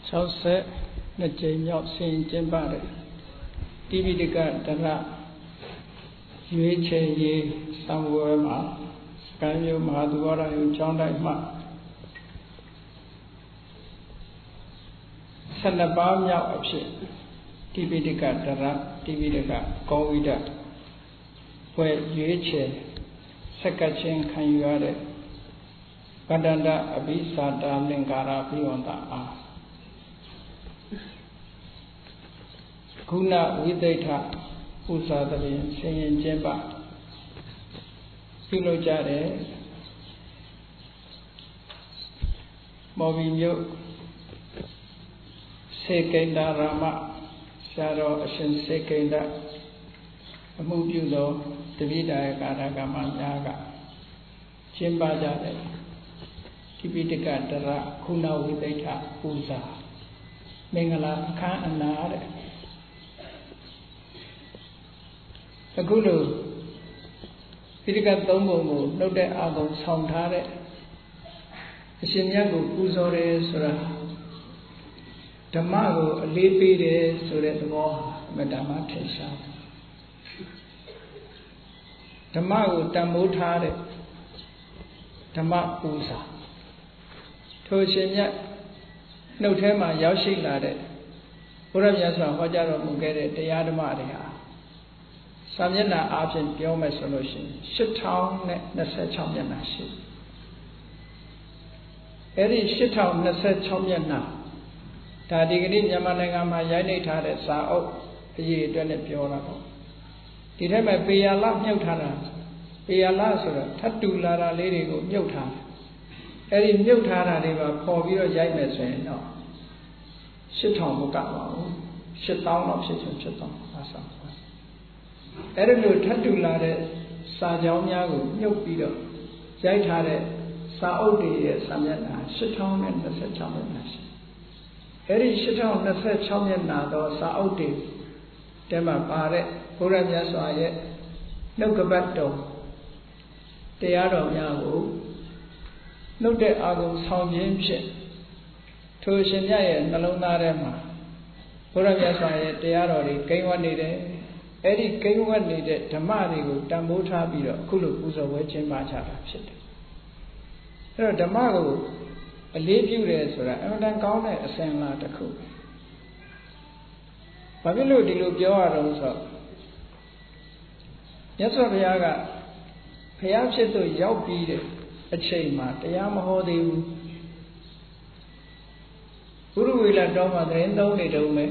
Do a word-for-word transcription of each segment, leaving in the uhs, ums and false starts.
sáu setနှစ်ကြိမ်မြောက်ဆင်ကျင်းပတဲ့တိပိဋကဓရရွေးချယ်ရေးစံဝဲမှာစကိုင်းမြို့မဟာသူဝရယုံကျောင်းတိုင်းမှာဆယ်နှစ်ပါးမြောက်အဖြစ်တိပိဋကဓရတိပိဋကကောဝိဒဘွဲရွေးချယ်ဆက်ကချင်းခံယူရတဲ့ဗဒ္ဒန္တအဘိစာတာလင်္ကာရဘိဝန္တအားခုနဝိသိဋ္ဌပူဇာတရင်ဆင်ရင်ကျင်းပပြုလုပ်ကြတဲ့မော်ဘီမြို့စေကိန္ဒာရမဆရာတော်အရှင်စေကိန္ဒအမှုပြုသောတပိဋကကာရကမများကကျင်းပကြတဲ့တိပိဋကဓရခုနဝိသိဋ္ဌပူဇာမင်္ဂလာအခမ်းအနားတဲ့အခုလိုပိဋကသုံးပုံကိုနှုတ်တဲ့အာဂုံဆောင်ထားတဲ့အရှင်မြတ်ကိုပူဇော်တယ်ဆိုတာဓမ္မကိုအလေးပေးတယ်ဆိုတဲ့သဘောမတ္တမထင်ရှားဓမ္မကိုတန်ဖိုးထားတဲ့ဓမ္မပူဇာထိုရှင်မြတ်နှုတ်ထဲမှာရောက်ရှိလာတဲ့ဘုရားမြတ်စွာဟောကြားတော်မူခဲ့တဲ့တရားဓမ္မတွေဟာစာမျက်နှာအားဖြင့်ပြောမယ်ဆိုလို့ရှိရင်ရှစ်ထောင်နှစ်ဆယ်ခြောက်မျက်နှာရှိအဲ့ဒီရှစ်ထောင်နှစ်ဆယ်ခြောက်မျက်နှာဒါဒီကနေ့မြန်မာနိုင်ငံမှာရိုက်နှိပ်ထားတဲ့စာအုပ်အရေးအတွက်နဲ့ပြောတာပေါ့ဒီထဲမှာပေယလမြုပ်ထားတာပေယလဆိုတော့ထပ်တူလာတာလေးတွေကိုမြုပ်ထားအဲ့ဒီမြုပ်ထားတာတွေပါပေါ်ပြီးတော့ရိုက်မယ်ဆိုရင်တော့ရှစ်ထောင်မကပါဘူးရှစ်သောင်းတော့ဖြစ်ချင်ဖြစ်တော့အဆောအဲ့ဒီလိုထပ်တူလာတဲ့စာကြောင်းများကိုမြုပ်ပြီးတော့ရိုက်ထားတဲ့စာအုပ်တွေရဲ့စာမျက်နှာရှစ်ထောင်နှစ်ဆယ်ခြောက်မျက်နှာရှိအဲ့ဒီရှစ်ထောင်နှစ်ဆယ်ခြောက်မျက်နှာသောစာအုပ်တွေတဲမှာပါတဲ့ဘုရားမြတ်စွာရဲ့နှုတ်ကပတ်တော်တရားတော်များကိုနှုတ်တဲ့အာဂုံဆောင်ခြင်းဖြင့်ထိုရှင်မြတ်ရဲ့နှလုံးသားထဲမှာဘုရားမြတ်စွာရဲ့တရားတော်တွေကိန်းဝတ်နေတယ်အဲ့ဒီကိန်းဝတ်နေတဲ့ဓမ္မတွေကိုတန်ဖိုးထားပြီးတော့အခုလိုပူဇော်ဝဲကျင်းပကြတာဖြစ်တယ်အဲ့တော့ဓမ္မကိုအလေးပြုတယ်ဆိုတာအမှန်တန်ကောင်းတဲ့အစဉ်အလာတစ်ခုဘာဖြစ်လို့ဒီလိုပြောရတော့ဆိုမြတ်စွာဘုရားကဘုရားဖြစ်သူရောက်ပြီးတဲ့အချိန်မှာတရားမဟောသေးဘူးဘုရုဝေလတော်မှာသတင်းသုံးနေတုန်းပဲ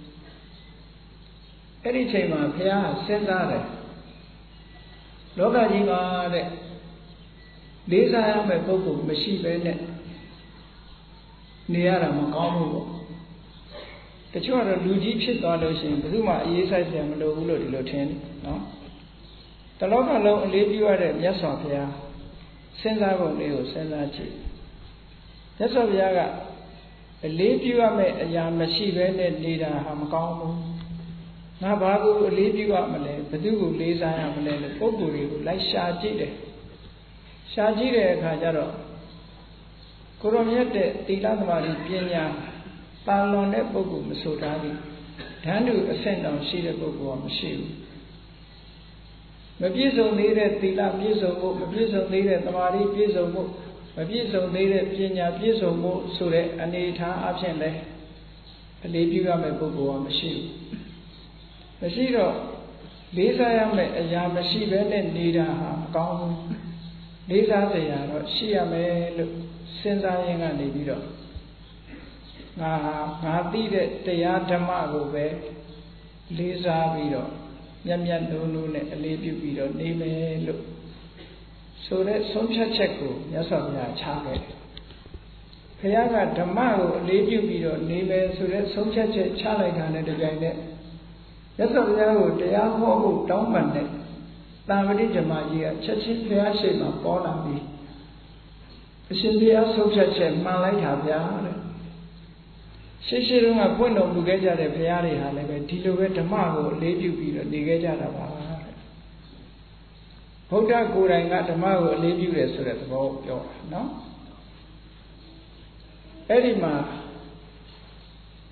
အဲ့ဒီအချိန်မှာဘုရားစဉ်းစားတယ်လောကကြီးမှာတဲ့လေးစားရမယ့်ပုဂ္ဂိုလ်မရှိဘဲနဲ့နေရတာမကောင်းဘူးပေါ့တချို့ကတော့လူကြီးဖြစ်သွားလို့ရှိရင်ဘယ်သူမှအေးဆိုင်ပြန်မလို့ဘူးလို့ဒီလိုထင်တယ်နော်တလောကလုံးအလေးပြုရတဲ့မြတ်စွာဘုရားစဉ်းစားပုံလေးကိုစဉ်းစားကြည့်မြတ်စွာဘုရားကအလေးပြုရမယ့်အရာမရှိဘဲနဲ့နေတာဟာမကောင်းဘူးငါဘာကိုအလေးပြုရမလဲဘယ်သူကိုလေးစားရမလဲလို့ပုဂ္ဂိုလ်တွေကိုလိုက်ရှာကြည့်တယ်ရှာကြည့်တဲ့အခါကျတော့ကိုရောမြတ်တဲ့သီလသမာဓိပညာပါလွန်တဲ့ပုဂ္ဂိုလ်မဆိုထားဘူးဓာတ်တူအဆင့်တောင်ရှိတဲ့ပုဂ္ဂိုလ်ကမရှိဘူးမပြည့်စုံသေးတဲ့သီလပြည့်စုံဖို့မပြည့်စုံသေးတဲ့သမာဓိပြည့်စုံဖို့မပြည့်စုံသေးတဲ့ပညာပြည့်စုံဖို့ဆိုတဲ့အနေအထားအဖြစ်လဲအလေးပြုရမယ့်ပုဂ္ဂိုလ်ကမရှိဘူးမရှိတော့လေးစားရမယ့်အရာမရှိဘဲနဲ့နေတာဟာမကောင်းဘူးလေးစားစရာတော့ရှိရမယ်လို့စဉ်းစားရင်းကနေပြီးတော့ငါဟာငါသိတဲ့တရားဓမ္မကိုပဲလေးစားပြီးတော့မျက်မျက်နှုံးနှုံးနဲ့အလေးပြုပြီးတော့နေမယ်လို့ဆိုတဲ့ဆုံးဖြတ်ချက်ကိုမြတ်စွာဘုရားချခဲ့တယ်။ဘုရားကဓမ္မကိုအလေးပြုပြီးတော့နေမယ်ဆိုတဲ့ဆုံးဖြတ်ချက်ချလိုက်တာနဲ့တပြိုင်နက်မြတ်စွာဘုရားကိုတရားဟောဖို့တောင်းပန်တဲ့တာဝတိဓမ္မကြီးကချက်ချင်းဘုရားရှိခိုးပေါ်လာပြီးအရှင်ဘုရားဆုံးဖြတ်ချက်မှန်လိုက်တာဗျာတဲ့ရှိရှိတုန်းကပွင့်တော်မူခဲ့ကြတဲ့ဘုရားတွေဟာလည်းပဲဒီလိုပဲဓမ္မကိုအလေးပြုပြီးတော့နေခဲ့ကြတာပါတဲ့ဗုဒ္ဓကိုယ်တိုင်ကဓမ္မကိုအလေးပြုတယ်ဆိုတဲ့သဘောကိုပြောတာနော်အဲ့ဒီမှာ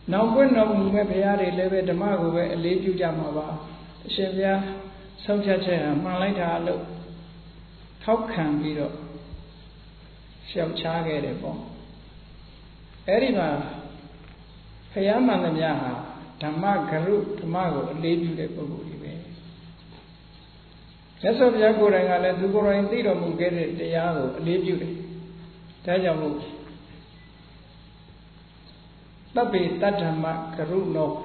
နောက်ပွင့်တော်မူမဲ့ဘုရားတွေလည်းပဲဓမ္မကိုပဲအလေးပြုကြမှာပါအရှင်ဘုရားဆုံးဖြတ်ချက်ဟာမှန်လိုက်တာလို့ထောက်ခံပြီးတော့ရှောက်ချခဲ့တယ်ပေါ့အဲ့ဒီမှာဘုရားမှန်သမျှဟာဓမ္မဂရုဓမ္မကိုအလေးပြုတဲ့ပုဂ္ဂိုလ်တွေပဲမြတ်စွာဘုရားကိုယ်တိုင်ကလည်းသူကိုယ်တိုင်သိတော်မူခဲ့တဲ့တရားကိုအလေးပြုတယ်ဒါကြောင့်မို့တပ္ပေတတ္ဓမ္မကရုဏော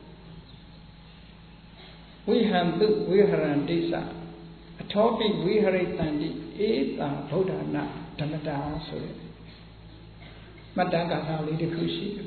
ဝိဟံတုဝိဟရန္တိသအထောပိဝိဟရိတန္တိဧတံဗုဒ္ဓနာဓမ္မတာဆိုတဲ့မှတ်တမ်းကာထာလေးတစ်ခုရှိတယ်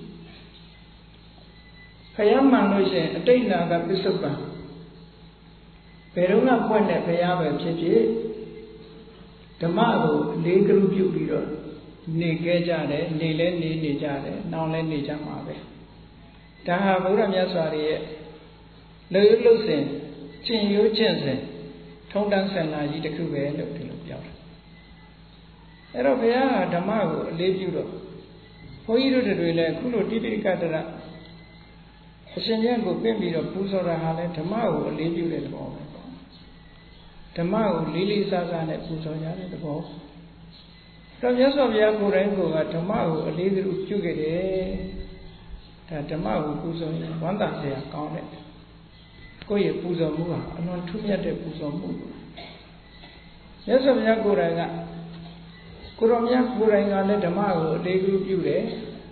ဘုရားမှန်လို့ရှိရင်အတိတ်နာကပစ္စုပ္ပန်ဘယ်တော့မှပွင့်တဲ့ဘုရားပဲဖြစ်ဖြစ်ဓမ္မကိုအလေးကရုပြုပြီးတော့နေခဲ့ကြတယ်နေလဲနေနေကြတယ်နောင်လဲနေကြမှာပဲဒါဟာဘုရားမြတ်စွာရဲ့လူလှုပ်စဉ်ကျင့်ရိုးကျင့်စဉ်ထုံးတမ်းဆန္ဒကြီးတစ်ခုပဲလို့ဒီလိုပြောတယ်အဲ့တော့ဘုရားကဓမ္မကိုအလေးပြုတော့ဘုန်းကြီးတို့တွေလည်းအခုလိုတိပိဋကတရအရှင်မြတ်ကိုပြင်ပြီးတော့ပူဇော်တာဟာလည်းဓမ္မကိုအလေးပြုတဲ့သဘောပဲပေါ့ဓမ္မကိုလေးလေးစားစားနဲ့ပူဇော်ကြတဲ့သဘောတော့မြတ်စွာဘုရားကိုယ်တိုင်ကဓမ္မကိုအလေးပြုခဲ့တယ်ဒါဓမ္မကိုပူဇော်ရင်ဝမ်းသာစရာကောင်းတဲ့ကိုယ့်ရဲ့ပူဇော်မှုဟာအလွန်ထူးမြတ်တဲ့ပူဇော်မှုမြတ်စွာဘုရားကိုယ်တိုင်ကကိုရောမြတ်ကိုယ်တိုင်ကလည်းဓမ္မကိုအလေးပြုတယ်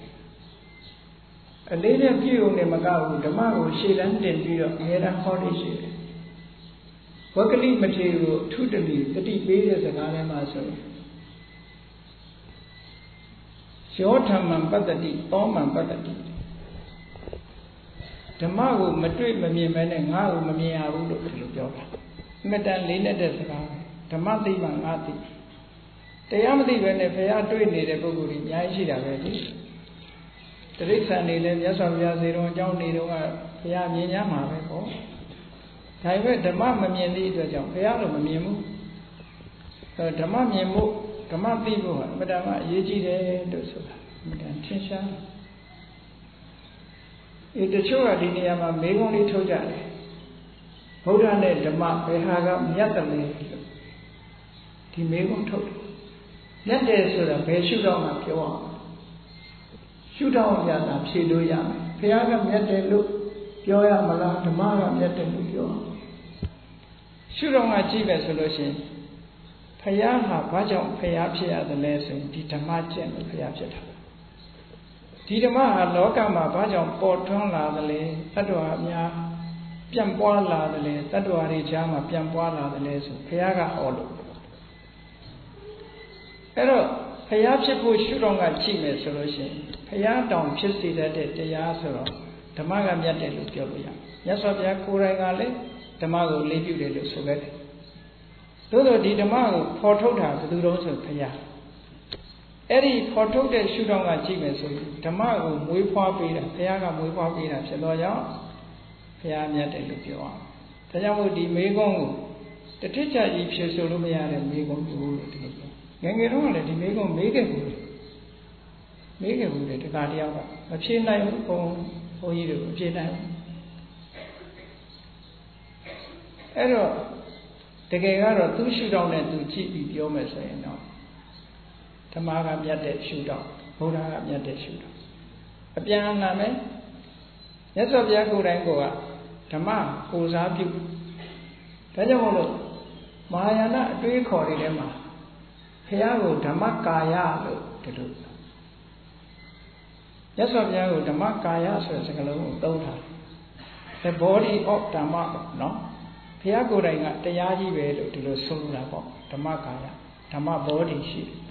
အလေးနဲ့ပြုုံနဲ့မကဘူးဓမ္မကိုရှေ့တန်းတင်ပြီးတော့အများအားဟောနေရှိတယ်ဝက္ကလိမထေရကိုအထုတမိတတိပေးတဲ့စကားထဲမှာဆိုယောဓမ္မံပတ္တိသောမံပတ္တိဓမ္မကိုမတွေ့မမြင်မဲနဲ့ငါ့ကိုမမြင်ရဘူးလို့ဒီလိုပြောတာအမြဲတမ်းလေးနဲ့တဲ့စကားဓမ္မသိမှငါသိတရားမသိပဲနဲ့ဘုရားတွေ့နေတဲ့ပုဂ္ဂိုလ်ကြီးအများကြီးရှိတာပဲလေတိရစ္ဆာန်တွေလည်းမြတ်စွာဘုရားဇေရုံအကြောင်းနေတော့ကဘုရားမြင်ရမှာပဲပေါ့ဒါပေမဲ့ဓမ္မမမြင်သည့်အတွက်ကြောင့်ဘုရားတော့မမြင်ဘူးအဲဓမ္မမြင်ဖို့ဓမ္မသိဖို့ဟာအမှန်တမ်းအရေးကြီးတယ်လို့ဆိုတာအမှန်တမ်းထင်ရှားဒီတချို့ကဒီနေရာမှာမေးခွန်းလေးထုတ်ကြတယ်ဗုဒ္ဓနဲ့ဓမ္မဘယ်ဟာကမြတ်တယ်လို့ဒီမေးခွန်းထုတ်တယ်မြတ်တယ်ဆိုတာဘယ်ရှုထောင့်မှာပြောအောင်ရှုထောင့်ရတာဖြေလို့ရမယ်ဘုရားကမြတ်တယ်လို့ပြောရမလားဓမ္မကမြတ်တယ်လို့ပြောရှုထောင့်ကကြည့်ပဲဆိုလို့ရှိရင်ဘုရားဟာဘာကြောင့်ဘုရားဖြစ်ရတယ်လဲဆိုရင်ဒီဓမ္မကျင့်လို့ဘုရားဖြစ်တာဒီဓမ္မဟာလောကမှာဘာကြောင့်ပေါ်ထွန်းလာသလဲတတ္တဝါများပြန့်ပွားလာတယ်လေတတ္တဝါတွေကြားမှာပြန့်ပွားလာတယ်လေဆိုဘုရားကဟောလို့အဲ့တော့ဘုရားဖြစ်ဖို့ရှုတော်ကကြည့်မယ်ဆိုလို့ရှိရင်ဘုရားတောင်ဖြစ်စေတတ်တဲ့တရားဆိုတော့ဓမ္မကမြတ်တယ်လို့ပြောလို့ရမြတ်စွာဘုရားကိုယ်တိုင်ကလည်းဓမ္မကိုလေးပြုတယ်လို့ဆိုခဲ့တယ်သို့သောဒီဓမ္မကိုဖော်ထုတ်တာဘယ်သူတုံးဆိုဘုရားအဲ့ဒီဖော်ထုတ်တဲ့ရှုထောင့်ကကြည့်မယ်ဆိုရင်ဓမ္မကိုမွေးဖွားပေးတာဘုရားကမွေးဖွားပေးတာဖြစ်တော့ကြောင့်ဘုရားမြတ်တယ်လို့ပြောအောင်ဒါကြောင့်မို့ဒီမေကုန်းကိုတတိချကြီးဖြေဆိုလို့မရတဲ့မေကုန်းမျိုးလို့ဒီလိုပြောငယ်ငယ်တော့လည်းဒီမေကုန်းမေးခဲ့ဘူးမေးခဲ့ဘူးလေတခါတယောက်ကမဖြေနိုင်ဘူးဘုံဘုန်းကြီးတို့မဖြေနိုင်ဘူးအဲ့တော့တကယ်ကတော့သူ့ရှုထောင့်နဲ့သူကြည့်ပြီးပြောမယ်ဆိုရင်တော့ဓမ္မကမြတ်တဲ့ရှုထောင့်ဘုရားကမြတ်တဲ့ရှုထောင့်အပြန်အလှန်ပဲမြတ်စွာဘုရားကိုယ်တိုင်ကဓမ္မကိုစားပြုဒါကြောင့်မို့လို့မဟာယာနအတွေးခေါ်တွေထဲမှာဘုရားကိုဓမ္မကာယလို့ဒီလိုမြတ်စွာဘုရားကိုဓမ္မကာယဆိုတဲ့စကားလုံးကိုသုံးထား the body of ဓမ္မပေါ့နော်ဘုရားကိုယ်တိုင်ကတရားကြီးပဲလို့ဒီလိုဆိုလိုတာပေါ့ဓမ္မကာယဓမ္မ body ရှိတယ်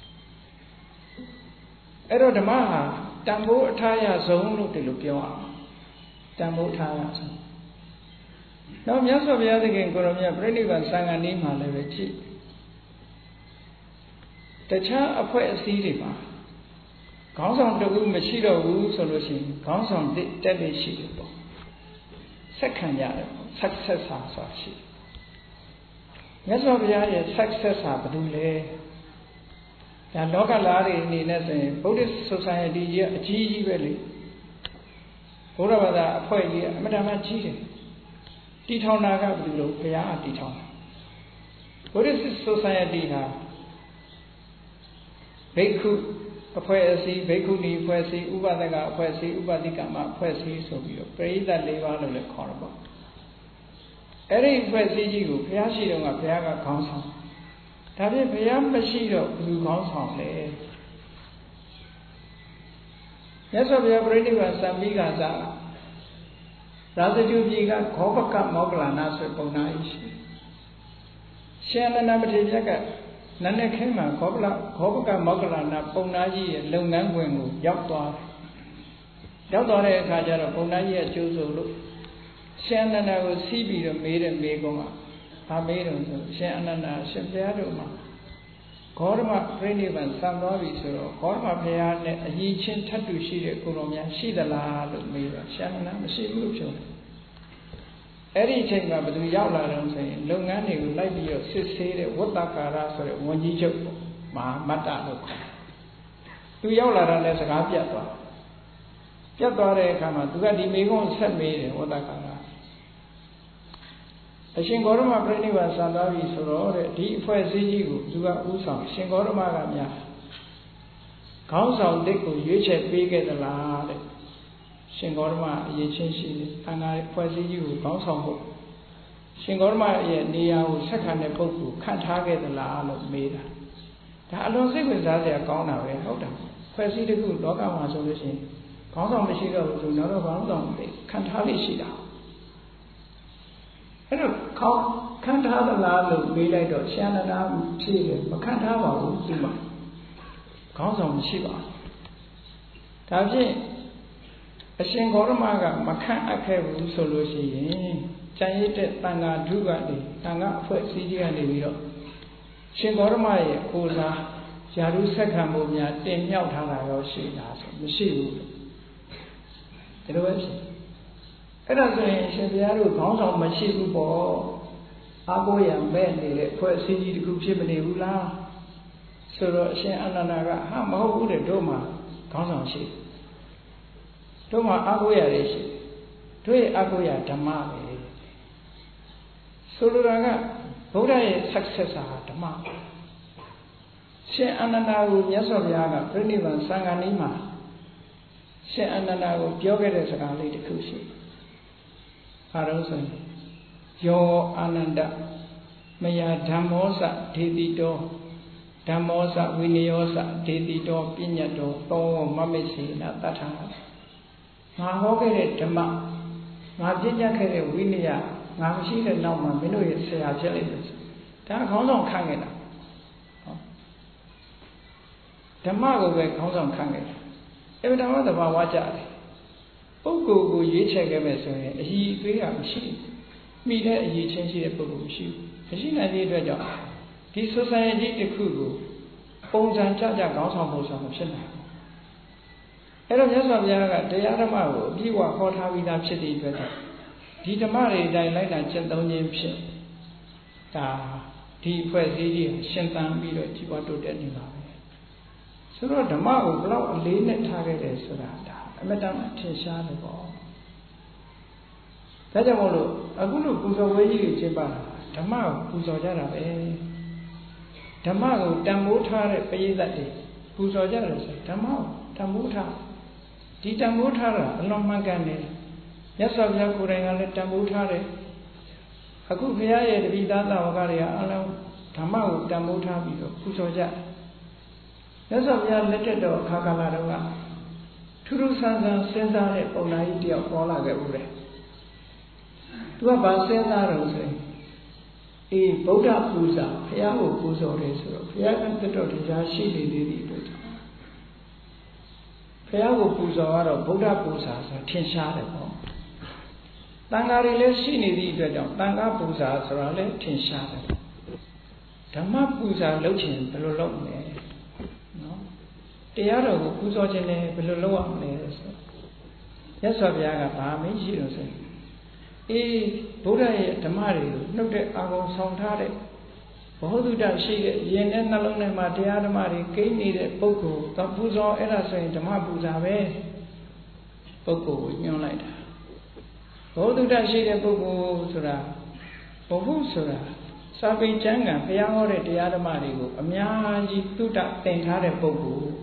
အဲ့တော့ဓမ္မဟာတန်ဖိုးအထာရဆုံးလို့ဒီလိုပြောအောင်တန်ဖိုးထားရဆုံးနောက်မြတ်စွာဘုရားသခင်ကိုရောမြတ်ပြိဋိဘံသံဃာနည်းမှာလည်းပဲကြည့်တခြားအဖွဲ့အစည်းတွေမှာခေါင်းဆောင်တခုမရှိတော့ဘူးဆိုလို့ရှိရင်ခေါင်းဆောင်တက်တက်လေးရှိတယ်ပေါ့ဆက်ခံရတယ် successor ဆိုတာရှိမြတ်စွာဘုရားရဲ့ successor ဘယ်သူလဲဒါလောကလားတွေအနေနဲ့ဆိုရင် Buddhist society ရဲ့အကြီးကြီးပဲလေဘုရားဘာသာအဖွဲ့ကြီးအမှန်တမ်းကြီးတယ်တီထောင်နာကဘယ်လိုလဲဘုရားကတီထောင်တာ Buddhist Society ဟာဘိက္ခုအဖွဲ့အစည်းဘိက္ခုနီအဖွဲ့အစည်းဥပဒကအဖွဲ့အစည်းဥပတိကမအဖွဲ့အစည်းဆိုပြီးတော့ပရိသတ်၄ပါးလို့လည်းခေါ်တော့ပေါ့အဲ့ဒီအဖွဲ့အစည်းကြီးကိုဘုရားရှိတော်ကဘုရားကခေါင်းဆောင်ဒါဖြင့်ဘုရားမရှိတော့ဘယ်သူခေါင်းဆောင်လဲမြတ်စွာဘုရားပြိဋိဘံစံမိကသာရာဇဂုပြည်ကခောပကမောဂလနာဆိုပုံနာကြီးရှိရှင်အနန္ဒမထေရမြတ်ကနတ်နဲ့ခင်းမှာခောပလခောပကမောဂလနာပုံနာကြီးရဲ့လုပ်ငန်းခွင်ကိုရောက်သွားတယ်ရောက်သွားတဲ့အခါကျတော့ပုံနာကြီးရဲ့ကျိုးဆိုလို့ရှင်အနန္ဒကိုစီးပြီးတော့မေးတယ်မေးကုန်ကဘာမေးတော့ဆိုရှင်အနန္ဒရှင်ဘုရားတို့မှာဂေါရမပြိဋိဘံစံသွားပြီဆိုတော့ဂေါရမဘုရားနဲ့အကြီးချင်းထပ်တူရှိတဲ့ကိုယ်တော်များရှိသလားလို့မေးတော့ရှင်အနန္ဒမရှိဘူးလို့ပြောတယ်အဲ့ဒီအချိန်မှာဘယ်သူရောက်လာတော့ဆိုရင်လုပ်ငန်းတွေကိုလိုက်ပြီးတော့စစ်ဆေးတဲ့ဝတ္တကာရဆိုတဲ့ဝန်ကြီးချုပ်ပေါ့မဟာမတ္တလို့ခေါ်သူရောက်လာတော့လည်းစကားပြတ်သွားပြတ်သွားတဲ့အခါမှာသူကဒီမိကုံးဆက်မေးတယ်ဝတ္တကာရအရှင်ဂေါရမပြိဋိဘံစံသွားပြီဆိုတော့တဲ့ဒီအဖွဲ့အစည်းကြီးကိုသူကဥဆောင်ရှင်ဂေါရမကများခေါင်းဆောင်တစ်ကိုရွေးချယ်ပေးခဲ့သလားတဲ့ရှင်ဂေါရမအရေးချင်းရှိတယ်။အင်္ဂါဖွဲ့စည်းကြီးကိုခေါင်းဆောင်ဖို့ရှင်ဂေါရမရဲ့နေရာကိုဆက်ခံတဲ့ပုဂ္ဂိုလ်ခန့်ထားခဲ့သလားလို့မေးတာ။ဒါအလွန်စိတ်ဝင်စားစရာကောင်းတာပဲဟုတ်တယ်။ဖွဲ့စည်းတစ်ခုလောကမှာဆိုလို့ရှိရင်ခေါင်းဆောင်မရှိတော့ဘူးဆိုတော့ခေါင်းဆောင်တွေခန့်ထားလို့ရှိတာ။အဲ့တော့ခေါင်းခန့်ထားသလားလို့မေးလိုက်တော့ရှင်အနန္ဒဖြေတယ်မခန့်ထားပါဘူးဒီမှာခေါင်းဆောင်မရှိပါဘူး။ဒါဖြင့်အရှင်ဂေါရမကမခန့်အပ်ခဲ့ဘူးဆိုလို့ရှိရင်ကျန်ရစ်တဲ့တန်ဃာဓုကနေတန်ဃာအဖွဲ့အစည်းကြီးကနေပြီးတော့ရှင်ဂေါရမရဲ့ကိုယ်စားယာရုဆက်ခံမှုများတင်မြောက်ထားတာရောရှိတာဆိုမရှိဘူးလို့ဒါလိုပဲဖြစ်အဲ့ဒါဆိုရင်ရှင်ဘုရားတို့ခေါင်းဆောင်မရှိဘူးပေါ့အာကိုရမဲ့နေတဲ့အဖွဲ့အစည်းကြီးတစ်ခုဖြစ်မနေဘူးလားဆိုတော့အရှင်အနန္ဒာကဟာမဟုတ်ဘူးတဲ့တို့မှာခေါင်းဆောင်ရှိတို့မှာအာကိုရရရှိတို့ရဲ့အာကိုရဓမ္မပဲဆိုလိုတာကဗုဒ္ဓရဲ့ successor ဟာဓမ္မရှင်အနန္ဒာကိုမြတ်စွာဘုရားကပြိဋိဘံစံဃာနီးမှာရှင်အနန္ဒာကိုပြောခဲ့တဲ့စကားလေးတစ်ခုရှိအားလုံးဆိုရင်ယောအာနန္ဒမယဓမ္မောစဒေတိတောဓမ္မောစဝိနယောစဒေတိတောပညတ်တောသောမမေစေနတတ္ထာငါဟောခဲ့တဲ့ဓမ္မငါပြညတ်ခဲ့တဲ့ဝိနည်းငါမရှိတဲ့နောက်မှာမင်းတို့ရဲ့ဆရာဖြစ်လိမ့်မယ်ဒါခေါင်းဆောင်ခံခဲ့တာဓမ္မကိုပဲခေါင်းဆောင်ခံခဲ့တာအဲ့ဒါဓမ္မသဘာဝကြတယ်ပုဂ္ဂိုလ်ကိုရွေးချယ်ခဲ့မယ်ဆိုရင်အည်အသွေးကမရှိမိတဲ့အည်ချင်းရှိတဲ့ပုဂ္ဂိုလ်မရှိဘူးမရှိနိုင်တဲ့အတွက်ကြောင့်ဒီ society တစ်ခုကိုပုံစံကြကြခေါင်းဆောင်ဖို့ဆိုတာမဖြစ်နိုင်ဘူးအဲ့တော့မြတ်စွာဘုရားကတရားဓမ္မကိုအပြည့်အဝဟောထားပြီးသားဖြစ်တဲ့အတွက်ဒီဓမ္မတွေအတိုင်းလိုက်တာကျင့်သုံးခြင်းဖြစ်ဒါဒီအဖွဲ့အစည်းကြီးရှင်းသန်ပြီးတော့ကြီးပွားတိုးတက်နေပါပဲဆိုတော့ဓမ္မကိုဘလောက်အလေးနဲ့ထားခဲ့တယ်ဆိုတာဒါအမတန်ထင်ရှားတယ်ပေါ့ဒါကြောင့်မို့လို့အခုလိုပူဇော်ဝဲကြီးကိုကျင်းပတာဓမ္မကိုပူဇော်ကြတာပဲဓမ္မကိုတန်ဖိုးထားတဲ့ပရိသတ်တွေပူဇော်ကြတယ်ဆိုဓမ္မကိုတန်ဖိုးထားဒီတန်ဖိုးထားတာအလွန်မှန်ကန်တယ်မြတ်စွာဘုရားကိုယ်တိုင်ကလည်းတန်ဖိုးထားတယ်အခုဘုရားရဲ့တပိသားသာဝကတွေကအလုံးဓမ္မကိုတန်ဖိုးထားပြီးတော့ပူဇော်ကြမြတ်စွာဘုရားလက်ထက်တော်အခါကာလတုန်းကထူးထူးဆန်းဆန်းစဉ်းစားတဲ့ပုံနာကြီးတယောက်ပေါ်လာခဲ့ဦးတယ်သူကဘာစဉ်းစားတော့ဆိုရင်အေးဗုဒ္ဓပူဇာဘုရားကိုပူဇော်တယ်ဆိုတော့ဘုရားကတတော်တရားရှိနေသေးတဲ့အတွက်ဘုရားကိုပူဇော်ရတော့ဗုဒ္ဓပူဇာဆိုတာထင်ရှားတယ်ပေါ့တန်ဃာတွေလည်းရှိနေသည့်အတွက်ကြောင့်တန်ဃာပူဇာဆိုတာလည်းထင်ရှားတယ်ဓမ္မပူဇာလုပ်ချင်ဘယ်လိုလုပ်မလဲနော်တရားတော်ကိုပူဇော်ခြင်းလည်းဘယ်လိုလုပ်ရမလဲဆိုမြတ်စွာဘုရားကဗာမင်းရှိလို့ဆိုရင်အေးဗုဒ္ဓရဲ့ဓမ္မတွေကိုနှုတ်တဲ့အာဂုံဆောင်ထားတဲ့ဘောဓုတရှိတဲ့ရင်နဲ့နှလုံးထဲမှာတရားဓမ္မတွေကိန်းနေတဲ့ပုဂ္ဂိုလ်ကပူဇော်အဲ့ဒါဆိုရင်ဓမ္မပူဇာပဲပုဂ္ဂိုလ်ကိုညွှန်လိုက်တာဘောဓုတ္တရှိတဲ့ပုဂ္ဂိုလ်ဆိုတာဘဟုဆိုတာစာပေကျမ်းဂန်ဘုရားဟောတဲ့တရားဓမ္မတွေကိုအများကြီးသုတသင်ထားတဲ့ပုဂ္ဂိုလ်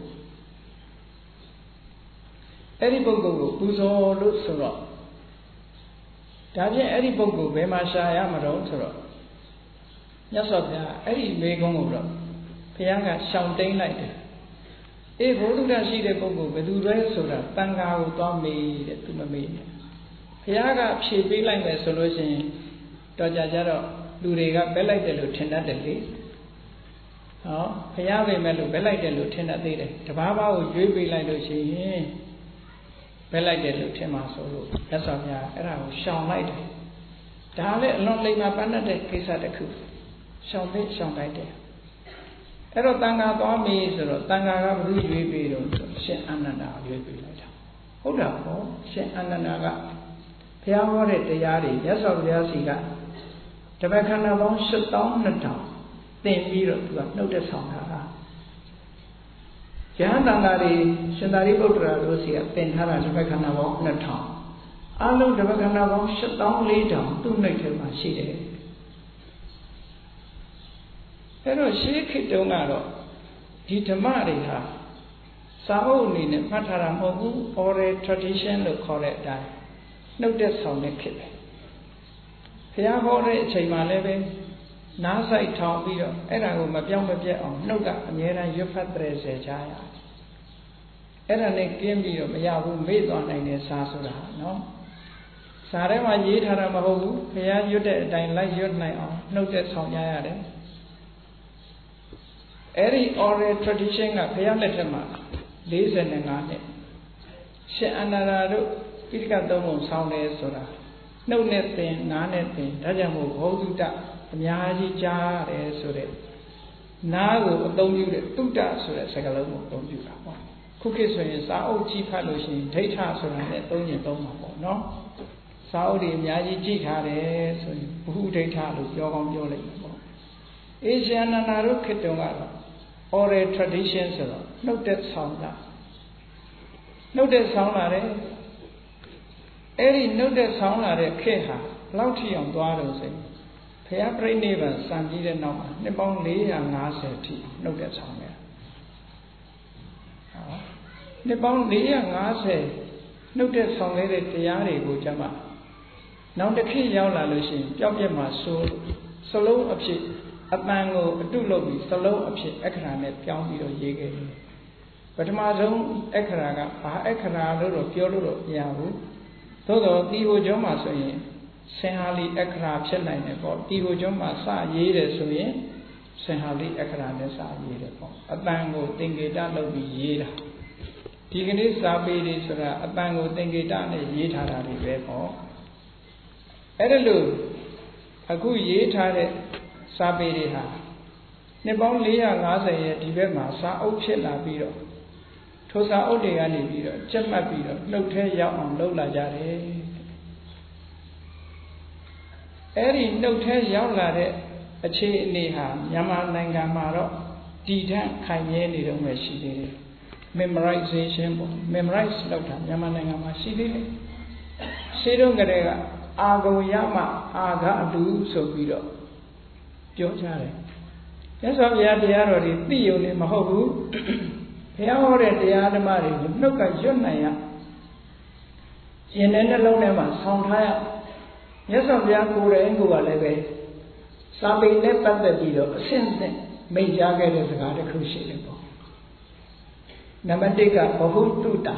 အဲ့ဒီပုဂ္ဂိုလ်ကိုပူဇော်လို့ဆိုတော့ဒါဖြင့်အဲ့ဒီပုဂ္ဂိုလ်ဘယ်မှာရှာရမှာတော့ဆိုတော့မြတ်စွာဘုရားအဲ့ဒီမေကုန်းကိုတော့ဘုရားကရှောင်တိန်လိုက်တယ်အေးဘုဒ္ဓရှိတဲ့ပုဂ္ဂိုလ်ဘယ်သူလဲဆိုတာတန်ခါကိုသွားမေးတဲ့သူမမေးနဲ့ဘုရားကဖြေပေးလိုက်မယ်ဆိုလို့ရှိရင်တော့ကြကြတော့လူတွေကဘက်လိုက်တယ်လို့ထင်တတ်တယ်လေဟောဘုရားပဲမဲ့လို့ဘက်လိုက်တယ်လို့ထင်တတ်သေးတယ်တဘာဘာကိုရွေးပေးလိုက်လို့ရှိရင်ဘက်လိုက်တယ်လို့ထင်မှာဆိုလို့မြတ်စွာဘုရားအဲ့ဒါကိုရှောင်လိုက်တယ်ဒါလည်းအလွန်လိမ္မာပန်းတဲ့ကိစ္စတစ်ခုရှောင်သိရှောင်လိုက်တယ်အဲ့တော့တန်ခါသွားမေးဆိုတော့တန်ခါကဘုရားရွေးပေးတော့ရှင်အာနန္ဒာရွေးပေးလိုက်တာဟုတ်တာပေါ့ရှင်အာနန္ဒာကဘုရားဟောတဲ့တရားတွေမြတ်စွာဘုရားစီကတပည့်ခန္ဓာပေါင်းရှစ်သောင်းနှစ်ထောင်သင်ပြီးတော့သူကနှုတ်သက်ဆောင်တာဟာယဟန်တန်ဃာတွေရှင်သာရိပုတ္တရာတို့စီကသင်ထားတာတပည့်ခန္ဓာပေါင်းနှစ်ထောင်အလုံးတပည့်ခန္ဓာပေါင်းရှစ်သောင်းလေးထောင်သူ့နှိပ်ထဲမှာရှိတယ်အဲ့တော့ရှေးခေတ်တုန်းကတော့ဒီဓမ္မတွေဟာစာအုပ်အနေနဲ့မှတ်ထားတာမဟုတ်ဘူး oral tradition လို့ခေါ်တဲ့အတိုင်းနှုတ်သက်ဆောင်တဲ့ခေတ်ပဲဘုရားဟောတဲ့အချိန်မှလည်းပဲနားဆိုင်ထောင်ပြီးတော့အဲ့ဒါကိုမပြောင်းမပြတ်အောင်နှုတ်ကအမြဲတမ်းရွတ်ဖတ်တဲ့စေချာရအဲ့ဒါနဲ့ကင်းပြီးတော့မရဘူးမေ့သွားနိုင်တဲ့စာဆိုတာနော်စာထဲမှာရေးထားတာမဟုတ်ဘူးဘုရားရွတ်တဲ့အတိုင်းလိုက်ရွတ်နိုင်အောင်နှုတ်သက်ဆောင်ကြရတယ်အဲ့ဒီ oral tradition ကဘုရားလက်ထက်မှာ၄၅နှစ်ရှင်အနန္ဒာတို့ပိဋကသုံးပုံဆောင်းတယ်ဆိုတာနှုတ်နဲ့သင်နားနဲ့သင်ဒါကြောင့်မို့ဘောဓုတ္တအများကြီးကြားတယ်ဆိုတဲ့နားကိုအသုံးပြုတဲ့တုတ္တဆိုတဲ့စကားလုံးကိုအသုံးပြုတာပေါ့ခုခေတ်ဆိုရင်စာအုပ်ကြည့်ဖတ်လို့ရှိရင်ဒိဋ္ဌဆိုတာနဲ့သုံးရင်သုံးမှာပေါ့နော်စာအုပ်တွေအများကြီးကြည့်ထားတယ်ဆိုရင်ဘုဟုဒိဋ္ဌလို့ပြောကောင်းပြောလိုက်မှာပေါ့အေရှင်အနန္ဒာတို့ခေတ်တုန်းကတော့ oral tradition ဆိုတော့နှုတ်သက်ဆောင်တာနှုတ်သက်ဆောင်လာတယ်အဲ့ဒီနှုတ်သက်ဆောင်လာတဲ့ခေတ်ဟာဘယ်လောက်ထိအောင်သွားတော့ဆိုရင်ဘုရားပြိဋိဘံစံပြီးတဲ့နောက်မှာနှစ်ပေါင်း၄၅၀ထိနှုတ်သက်ဆောင်တယ်ဟောနှစ်ပေါင်း၄၅၀နှုတ်သက်ဆောင်ခဲ့တဲ့တရားတွေကိုကျမှနောက်တစ်ခေတ်ရောက်လာလို့ရှိရင်ပျောက်ပြက်မှာဆိုစလုံးအဖြစ်အပန်းကိုအတုလုပ်ပြီးစလုံးအဖြစ်အခရာနဲ့ပြောင်းပြီးတော့ရေးခဲ့တယ်ပထမဆုံးအခရာကဘာအခရာလို့တော့ပြောလို့တော့မရဘူးသို့တော့တီဟိုကျောင်းမှာဆိုရင်စင်ဟာလီအခရာဖြစ်နိုင်တယ်ပေါ့တီဟိုကျောင်းမှာစရေးတယ်ဆိုရင်စင်ဟာလီအခရာနဲ့စရေးတယ်ပေါ့အပန်းကိုသင်္ကေတလုပ်ပြီးရေးတာဒီကနေ့စာပေတွေဆိုတာအပန်းကိုသင်္ကေတနဲ့ရေးထားတာတွေပဲပေါ့အဲ့ဒါလို့အခုရေးထားတဲ့စာပေတွေဟာနှစ်ပေါင်း၄၅၀ရဲ့ဒီဘက်မှာစာအုပ်ဖြစ်လာပြီးတော့ထိုစာအုပ်တွေကနေပြီးတော့ကျက်မှတ်ပြီးတော့နှုတ်ထဲရောက်အောင်လုပ်လာကြတယ်အဲ့ဒီနှုတ်ထဲရောက်လာတဲ့အခြေအနေဟာမြန်မာနိုင်ငံမှာတော့တည်ထန့်ခိုင်မြဲနေတော့မှရှိသေးတယ် memorization ပေါ့ memorize လုပ်တာမြန်မာနိုင်ငံမှာရှိသေးတယ်ရှင်းတော့ကလေးကအာဂုံရမအာဃအတူဆိုပြီးတော့ပြောကြတယ်မြတ်စွာဘုရားတရားတော်တွေသိရုံနဲ့မဟုတ်ဘူးဘုရားဟောတဲ့တရားဓမ္မတွေကိုနှုတ်ကရွတ်နိုင်ရရင်ထဲနှလုံးထဲမှာဆောင်းထားရမြတ်စွာဘုရားကိုယ်တိုင်ကိုယ်ကလည်းပဲစာပေနဲ့ပတ်သက်ပြီးတော့အဆင့်ဆင့်မိန့်ကြားခဲ့တဲ့စကားတစ်ခုရှိတယ်ပေါ့နံပါတ်၁ကဘဟုတုတ္တ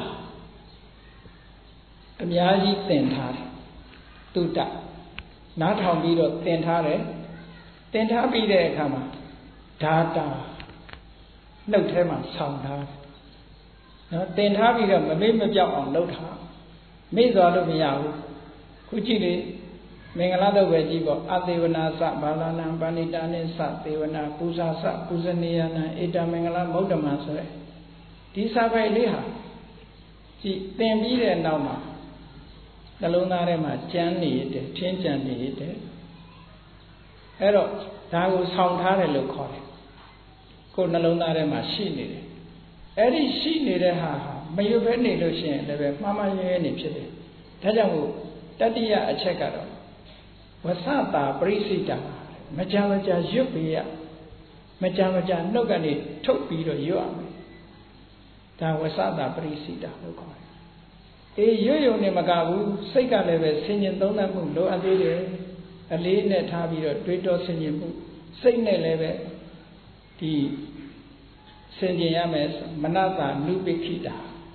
အများကြီးသင်ထားတယ်တုတ္တနားထောင်ပြီးတော့သင်ထားတယ်သင်ထားပြီးတဲ့အခါမှာဓာတာနှုတ်ထဲမှာဆောင်းထားတယ်နော်သင်ထားပြီးတော့မမေ့မပြောက်အောင်လုပ်ထားမေ့သွားလို့မရဘူးခုကြည့်လေမင်္ဂလာတော့ပဲကြည့်ပေါ့အသေဝနာစဘာလနံပဏိတာနိစသေဝနာပူဇာစပူဇနီယနံဧတမင်္ဂလာမௌဒ္ဓမံဆိုတဲ့ဒီစာပိုက်လေးဟာကြည့်သင်ပြီးတဲ့နောက်မှာနှလုံးသားထဲမှာကျမ်းနေတယ်ထင်းကျန်နေတယ်အဲ့တော့ဒါကိုဆောင်းထားတယ်လို့ခေါ်တယ်ကိုယ်နှလုံးသားထဲမှာရှိနေတယ်အဲ့ဒီရှိနေတဲ့ဟာဟာမရွပဲနေလို့ရှိရင်လည်းမှားမှားရဲရဲနေဖြစ်တယ်ဒါကြောင့်မို့တတိယအချက်ကတော့ဝဆတာပရိစိတမကြမကြရွတ်ပေးရမကြမကြနှုတ်ကနေထုတ်ပြီးတော့ရွတ်ရမယ်ဒါဝဆတာပရိစိတလို့ခေါ်တယ်အေးရွတ်ရုံနဲ့မကဘူးစိတ်ကလည်းပဲဆင်ញင်သုံးသပ်မှုလိုအပ်သေးတယ်အလေးနဲ့ထားပြီးတော့တွေးတောဆင်ញင်မှုစိတ်နဲ့လည်းပဲဒီဆင်ញင်ရမယ်မနတာနုပိခိတာ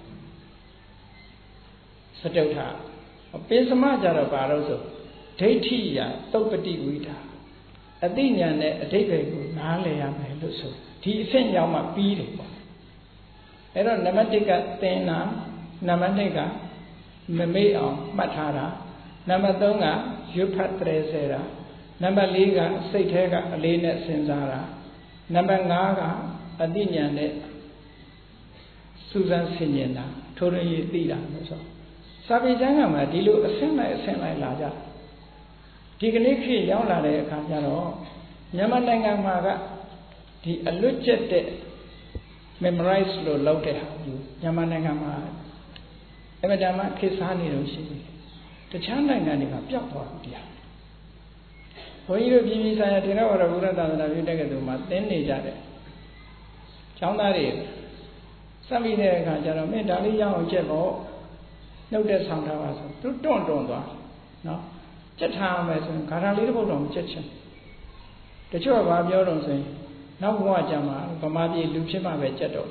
စတုထပိစမကြတော့ဘာလို့ဆိုဒိဋ္ဌိယသုပ္ပတိဝိတာအသိဉာဏ်နဲ့အဓိပ္ပာယ်ကိုနားလည်ရမယ်လို့ဆိုဒီအဆင့်ရောက်မှပြီးတယ်ပေါ့အဲ့တော့နံပါတ်တစ်ကသင်တာနံပါတ်နှစ်ကမမေ့အောင်မှတ်ထားတာနံပါတ်သုံးကရွတ်ဖတ်တရေစေတာနံပါတ်လေးကစိတ်ထဲကအလေးနဲ့စဉ်းစားတာနံပါတ်ငါးကအသိဉာဏ်နဲ့စူးစမ်းဆင်ခြင်တာထိုးရည်သိတာလို့ဆိုစာပေကျမ်းကမှာဒီလိုအဆင့်လိုက်အဆင့်လိုက်လာကြဒီကနေ့ခေတ်ရောက်လာတဲ့အခါကျတော့မြန်မာနိုင်ငံမှာကဒီအလွတ်ကျက်တဲ့ memorize လို့လုပ်တဲ့ဟာမျိုးမြန်မာနိုင်ငံမှာအမှန်တမ်းခေတ်စားနေလို့ရှိတယ်တခြားနိုင်ငံတွေကပျောက်သွားပြီတရားဘုန်းကြီးတို့ပြည်ပြည်ဆိုင်ရာထေရဝါဒဘုရားသာသနာပြုတဲ့ကတူမှာသင်နေကြတယ်ကျောင်းသားတွေစက်ပြီးတဲ့အခါကျတော့မင်းဒါလေးရအောင်ကျက်ပေါ့နှုတ်တဲ့ဆောင်ထားပါဆိုသူတွန့်တွန့်သွားနော်ကျက်ထားမယ်ဆိုရင်ဂါထာလေးတစ်ပုဒ်တော့မကျက်ချင်တချို့ကဘာပြောတော့ဆိုရင်နောက်ဘဝကြမှာဗမာပြည်လူဖြစ်မှပဲကျက်တော့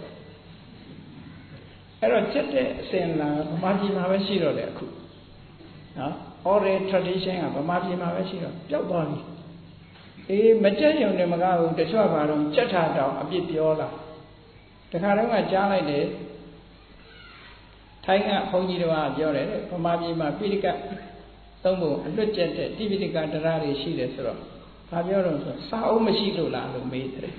အဲ့တော့ကျက်တဲ့အစဉ်လာဗမာပြည်မှာပဲရှိတော့တယ်အခုနော် oral tradition ကဗမာပြည်မှာပဲရှိတော့ပျောက်သွားပြီအေးမကျက်ရုံနဲ့မကားဘူးတချို့ကဘာတော့ကျက်ထားတောင်အပြစ်ပြောလာတခါတော့ကကြားလိုက်တယ်ထိုင်းကဘုန်းကြီးတော်ကပြောတယ်ဗမာပြည်မှာပိဋကသုံးဖို့အလွတ်ကျက်တဲ့တိပိဋကတရားတွေရှိတယ်ဆိုတော့ဘာပြောတော့ဆိုစာအုပ်မရှိလို့လားလို့မေးတယ်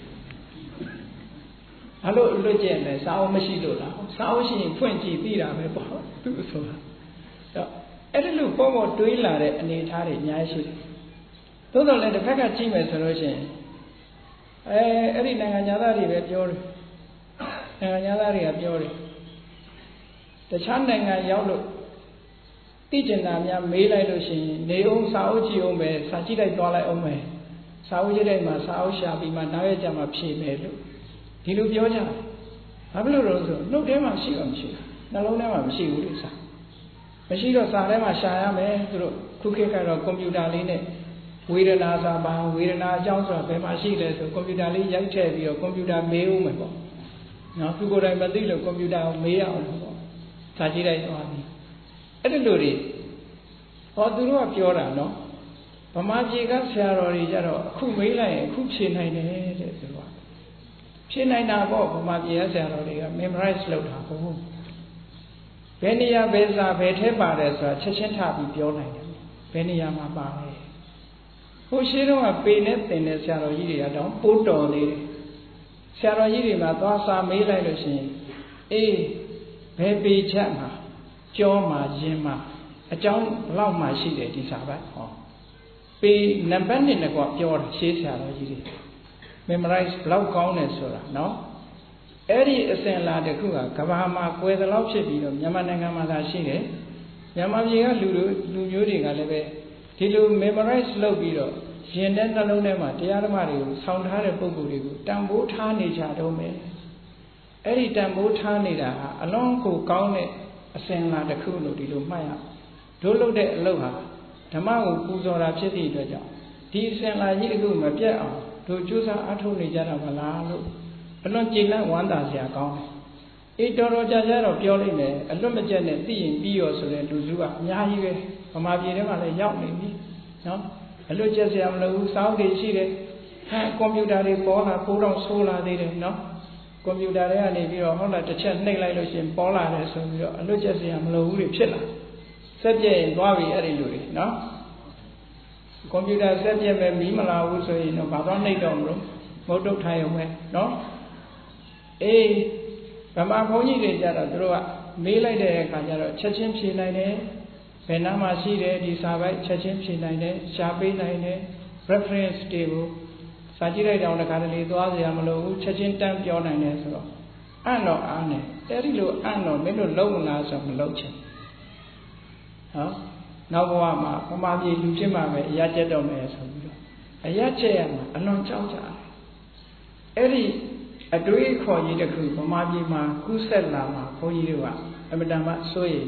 ဘာလို့အလွတ်ကျက်လဲစာအုပ်မရှိလို့လားစာအုပ်ရှိရင်ဖွင့်ကြည့်ပြီးတာပဲပေါ့သူဆိုတာတော့အဲ့ဒီလိုပုံပေါ်တွေးလာတဲ့အနေအထားတွေအများကြီးရှိတယ်သို့တော်လည်းတစ်ဖက်ကကြည့်မယ်ဆိုလို့ရှိရင်အဲအဲ့ဒီနိုင်ငံသားတွေပဲပြောတယ်နိုင်ငံသားတွေကပြောတယ်တခြားနိုင်ငံရောက်လို့သိကျင်တာများမေးလိုက်လို့ရှိရင်နေအောင်စာအုပ်ကြည့်အောင်ပဲစာကြည့်လိုက်သွားလိုက်အောင်ပဲစာအုပ်ကြည့်လိုက်မှစာအုပ်ရှာပြီးမှနောက်ရက်ကျမှဖြေမယ်လို့ဒီလိုပြောကြတယ်ဘာဖြစ်လို့လဲဆိုနှုတ်ထဲမှာရှိတော့မရှိဘူးနှလုံးထဲမှာမရှိဘူးလို့စာမရှိတော့စာထဲမှာရှာရမယ်သူတို့ခုခေတ်ကတော့ကွန်ပျူတာလေးနဲ့ဝေဒနာစာပါဝေဒနာအကြောင်းဆိုတာဘယ်မှာရှိလဲဆိုကွန်ပျူတာလေးရိုက်ထည့်ပြီးတော့ကွန်ပျူတာမေးဦးမယ်ပေါ့နော်သူကိုယ်တိုင်မသိလို့ကွန်ပျူတာကိုမေးရအောင်လို့ပေါ့စာကြည့်လိုက်သွားပြီအဲ့ဒီလိုတွေဟောသူတို့ကပြောတာနော်ဗမာပြည်ကဆရာတော်တွေကြတော့အခုမေးလိုက်ရင်အခုဖြေနိုင်တယ်တဲ့သူကဖြေနိုင်တာပေါ့ဗမာပြည်ကဆရာတော်တွေက memorize လုပ်တာဟုတ်ဘယ်နေရာဘယ်စာဘယ်ထဲပါတယ်ဆိုတာချက်ချင်းထားပြီးပြောနိုင်တယ်ဘယ်နေရာမှာပါလဲဟိုရှိတော့ကပေနဲ့သင်တဲ့ဆရာတော်ကြီးတွေကတော့ပိုးတော်နေတယ်ဆရာတော်ကြီးတွေမှာသွားစာမေးလိုက်လို့ရှိရင်အေးဘယ်ပေချက်မှာကြောမှာရင်းမှာအကြောင်းဘလောက်မှရှိတယ်ဒီစာပိုက်ဟောပေနံပါတ်နဲ့ကွာပြောတာရှေးဆရာတော်ကြီးတွေ memorize ဘလောက်ကောင်းတယ်ဆိုတာနော်အဲ့ဒီအစဉ်လာတစ်ခုကကဘာမှာကွယ်သလောက်ဖြစ်ပြီးတော့မြန်မာနိုင်ငံမှာသာရှိတယ်မြန်မာပြည်ကလူလူလူမျိုးတွေကလည်းပဲဒီလို memorize လုပ်ပြီးတော့ရင်တဲ့နှလုံးထဲမှာတရားဓမ္မတွေကိုဆောင်းထားတဲ့ပုံကိုယ်တွေကိုတန်ဖိုးထားနေကြတော့မယ်အဲ့ဒီတန်ဖိုးထားနေတာဟာအလွန်ကိုကောင်းတဲ့အစဉ်လာတစ်ခုလို့ဒီလိုမှတ်ရတို့လုပ်တဲ့အလုပ်ဟာဓမ္မကိုပူဇော်တာဖြစ်သည့်အတွက်ကြောင့်ဒီအစဉ်လာကြီးတစ်ခုမပြတ်အောင်တို့ကြိုးစားအားထုတ်နေကြတာမလားလို့အလွန်ကြည်လန့်ဝမ်းသာစရာကောင်းတယ်အေးတော်တော်ကြာကြာတော့ပြောလိုက်မယ်အလွတ်မကျက်နဲ့သိရင်ပြီးရောဆိုတဲ့လူစုကအများကြီးပဲဗမာပြည်ထဲမှာလည်းရောက်နေပြီနော်အလွတ်ကျက်စရာမလိုဘူးစောင်းတွေရှိတယ်အဲကွန်ပျူတာတွေပေါ်လာပိုးတော့ဆိုးလာသေးတယ်နော်ကွန်ပျူတာတွေကနေပြီးတော့ဟုတ်လားတစ်ချက်နှိပ်လိုက်လို့ရှိရင်ပေါ်လာတယ်ဆိုပြီးတော့အလွတ်ကျက်စရာမလိုဘူးတွေဖြစ်လာစက်ပြည့်ရင်သွားပြီအဲ့ဒီလူတွေနော်ကွန်ပျူတာစက်ပြည့်မဲ့မီးမလာဘူးဆိုရင်တော့ဘာတော့နှိပ်တော့မလို့မဟုတ်တော့ထိုင်အောင်ပဲနော်အေးဗမာဘုန်းကြီးတွေကြတော့သူတို့ကမေးလိုက်တဲ့အခါကျတော့ချက်ချင်းဖြေနိုင်တယ်ဘယ်နားမှာရှိတယ်ဒီစာပိုက်ချက်ချင်းဖြေနိုင်တယ်ရှားပေးနိုင်တယ် reference တွေကိုစာကြည့်လိုက်တော့တခါတလေသွားစရာမလိုဘူးချက်ချင်းတန်းပြောနိုင်တယ်ဆိုတော့ ano ane terilo ano melo long la so maloche ha now bwa ma pama pi lu phit ma be aya chet taw me so bi do aya chet ya ma alon chaw ja eri adwe khaw ji takku pama pi ma ku set la ma bho ji do ka amatam ma so yin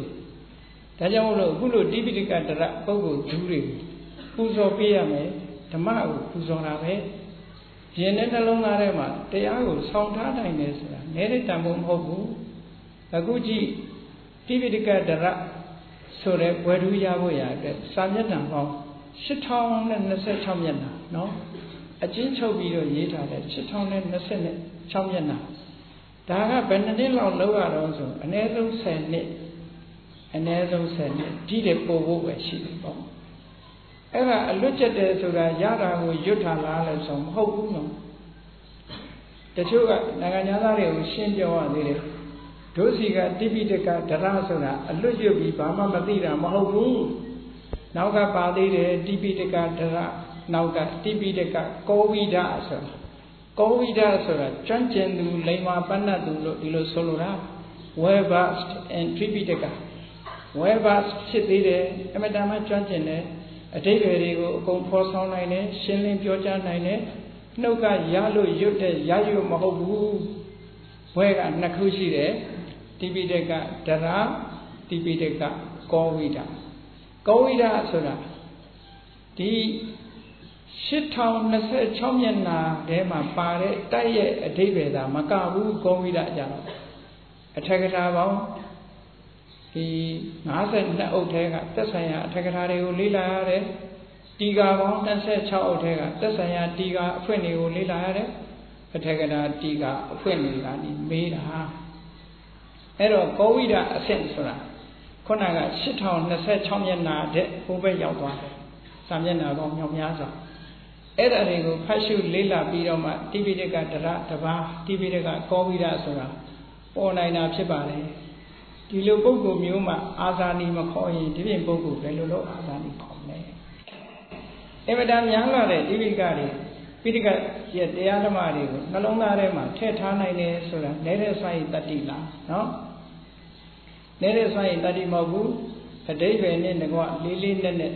da jaw loအခုလိုတိပိဋကတရပုဂ္ဂိုလ်ဒူးတွေပူဇော်ပေးရမယ်ဓမ္မကိုပူဇော်တာပဲရင်နဲ့နှလုံးသားထဲမှာတရားကိုဆောင်ထားနိုင်တယ်ဆိုတာနည်းတဲ့တန်ဖိုးမဟုတ်ဘူးအခုကြည့်တိပိဋကတရဆိုတဲ့ဘွယ်ထူးရဖို့ရအတွက်စာမျက်နှာပေါင်းရှစ်ထောင်နဲ့နှစ်ဆယ့်ခြောက်မျက်နှာနော်အချင်းချုပ်ပြီးတော့ရေးထားတဲ့ရှစ်ထောင်နဲ့နှစ်ဆယ့်ခြောက်မျက်နှာဒါကဘယ်နှစ်လောက်လောက်ရတော့ဆိုအနည်းဆုံးဆယ်နှစ်အနည်းဆုံးဆယ်နှစ်ဒီတဲ့ပို့ဖို့ပဲရှိတယ်ပေါ့အဲ့ဒါအလွတ်ကျက်တယ်ဆိုတာရတာကိုရွတ်ထားလားလဲဆိုမဟုတ်ဘူးနော်တချို့ကနိုင်ငံသားတွေကိုရှင်းပြောရသေးတယ်ဒုစီကတိပိဋကဒရဆိုတာအလွတ်ရွတ်ပြီးဘာမှမသိတာမဟုတ်ဘူးနောက်ကပါသေးတယ်တိပိဋကဒရနောက်ကတိပိဋကကောဝိဒဆိုတာကောဝိဒဆိုတာကျွမ်းကျင်သူလိမ္မာပဏ္ဏသူလို့ဒီလိုဆိုလိုတာ well versed in တိပိဋက well versed ဖြစ်သေးတယ်အမှန်တမ်းကျွမ်းကျင်တယ်အတိတ်တွေကိုအကုန်ဖော်ဆောင်နိုင်တယ်ရှင်းလင်းပြောကြားနိုင်တယ်နှုတ်ကရလို့ရွတ်တဲ့ရရွတ်မဟုတ်ဘူးဘွဲကနှစ်ခုရှိတယ်တိပိဋကဒရတိပိဋကကောဝိဒကောဝိဒဆိုတာဒီရှစ်ထောင်နှစ်ဆယ့်ခြောက်မျက်နှာထဲမှာပါတဲ့တိုက်ရဲ့အဓိပ္ပာယ်သာမကဘူးကောဝိဒကြတော့အထက်ကထာပေါင်းဒီ၅၂အုပ်ထဲကသက်ဆိုင်ရာအထက်ကထာတွေကိုလေ့လာရတယ်တီဃာပေါင်း၂၆အုပ်ထဲကသက်ဆိုင်ရာတီဃာအဖွင့်တွေကိုလေ့လာရတယ်အထက်ကထာတီဃာအဖွင့်တွေကနေမေးတာအဲ့တော့ကောဝိဒအဆင့်ဆိုတာခုနကရှစ်ထောင်နှစ်ဆယ့်ခြောက်မျက်နှာတဲ့ဟိုဘက်ရောက်သွားတယ်စာမျက်နှာပေါင်းမြောက်များစွာအဲ့ဒါတွေကိုဖတ်ရှုလေ့လာပြီးတော့မှတိပိဋကဒရတပါးတိပိဋကကောဝိဒဆိုတာပေါ်နိုင်တာဖြစ်ပါလေဒီလိုပုဂ္ဂိုလ်မျိုးမှာအာဇာနည်မခေါ်ရင်ဒီပြင်ပုဂ္ဂိုလ်ဘယ်လိုလုပ်အာဇာနည်ခေါ်မလဲအင်မတန်များလာတဲ့တိပိဋကတွေပိဋကရဲ့တရားဓမ္မတွေကိုနှလုံးသားထဲမှာထည့်ထားနိုင်တယ်ဆိုတာနေတဲ့ဆိုင်တတ္တိလားနော်နေတဲ့ဆိုင်တတ္တိမဟုတ်ဘူးအဓိပ္ပာယ်နဲ့ငါကလေးလေးနက်နက်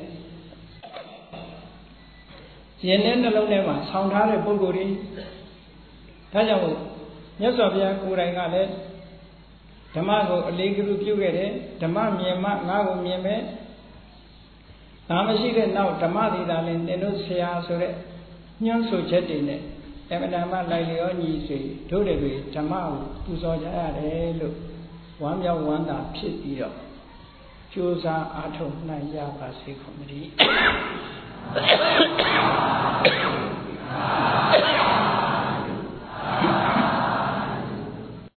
ရင်နဲ့နှလုံးထဲမှာဆောင်းထားတဲ့ပုဂ္ဂိုလ်တွေဒါကြောင့်မြတ်စွာဘုရားကိုယ်တိုင်ကလည်းဓမ္မကိုအလေးကလူပြုခဲ့တယ်ဓမ္မမြင်မှငါ့ကိုမြင်မယ်ငါမရှိတဲ့နောက်ဓမ္မဒေတာလည်းသင်တို့ဆရာဆိုတဲ့ညွှန်းဆိုချက်တွေနဲ့အမှန်တမ်းလိုက်လျောညီစေတို့တွေဓမ္မကိုပူဇော်ကြရတယ်လို့ဝမ်းမြောက်ဝမ်းသာဖြစ်ပြီးတော့ကြိုးစားအားထုတ်နိုင်ကြပါစေကုန်သတည်း